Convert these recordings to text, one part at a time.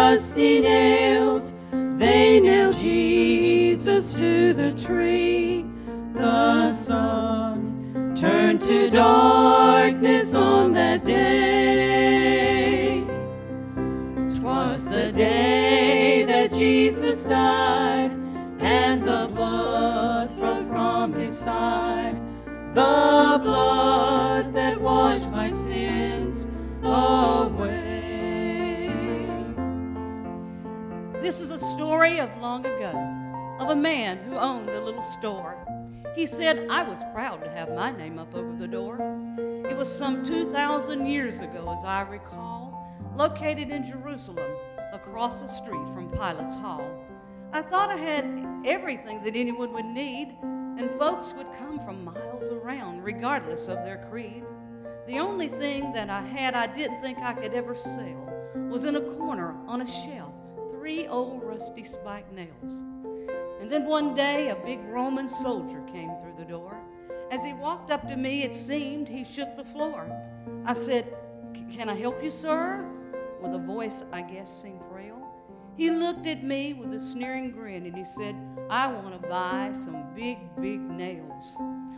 rusty nails, they nailed Jesus to the tree. The sun turned to darkness on that day. 'Twas the day that Jesus died, and the blood flowed from his side, the blood that washed my sins away. This is a story of long ago, of a man who owned a little store. He said, I was proud to have my name up over the door. It was some 2,000 years ago, as I recall, located in Jerusalem, across the street from Pilate's Hall. I thought I had everything that anyone would need, and folks would come from miles around, regardless of their creed. The only thing that I had I didn't think I could ever sell was in a corner on a shelf, 3 old rusty spiked nails. And then one day, a big Roman soldier came through the door. As he walked up to me, it seemed he shook the floor. I said, "Can I help you, sir?" With a voice I guess seemed frail. He looked at me with a sneering grin, and he said, "I want to buy some big, big nails.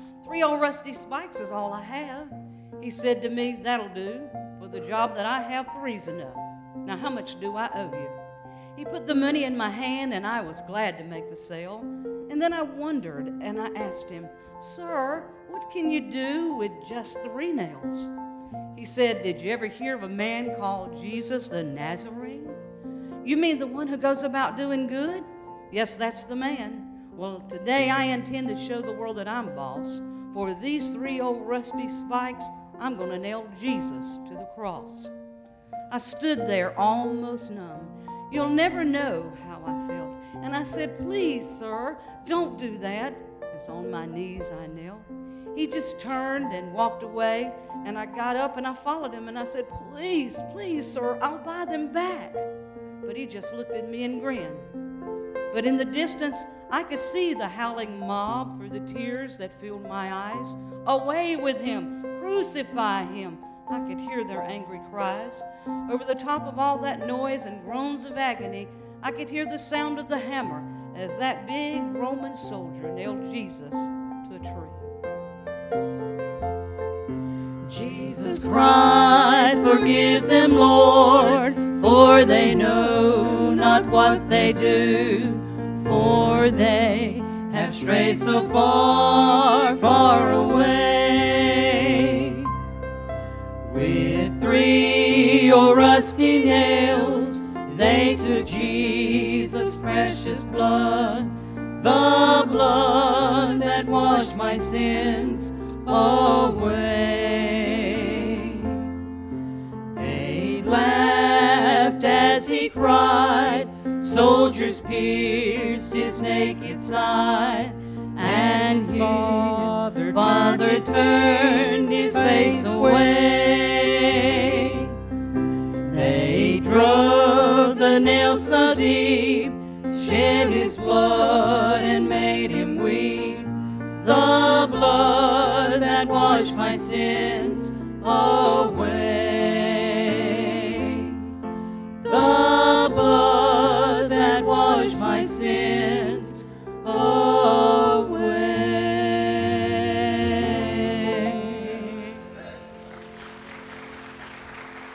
3 old rusty spikes is all I have." He said to me, "That'll do. For the job that I have, 3's enough. Now how much do I owe you?" He put the money in my hand, and I was glad to make the sale. And then I wondered, and I asked him, "Sir, what can you do with just 3 nails?" He said, "Did you ever hear of a man called Jesus the Nazarene?" "You mean the one who goes about doing good?" "Yes, that's the man." "Well, today I intend to show the world that I'm boss. For these 3 old rusty spikes, I'm going to nail Jesus to the cross." I stood there almost numb. You'll never know how I felt. And I said, "Please, sir, don't do that." As on my knees I knelt. He just turned and walked away, and I got up and I followed him, and I said, "Please, please, sir, I'll buy them back." But he just looked at me and grinned. But in the distance, I could see the howling mob through the tears that filled my eyes. "Away with him! Crucify him!" I could hear their angry cries. Over the top of all that noise and groans of agony, I could hear the sound of the hammer as that big Roman soldier nailed Jesus to a tree. Jesus cried, "Forgive them, Lord, for they know not what they do. For they have strayed so far, far away. With 3 old rusty nails, they took Jesus' precious blood, the blood that washed my sins away." They laughed as he cried, soldiers pierced his naked side, and his father turned his face away. They drove the nails so deep, shed his blood and made him weep, the blood that washed my sins away. The blood that washed my sins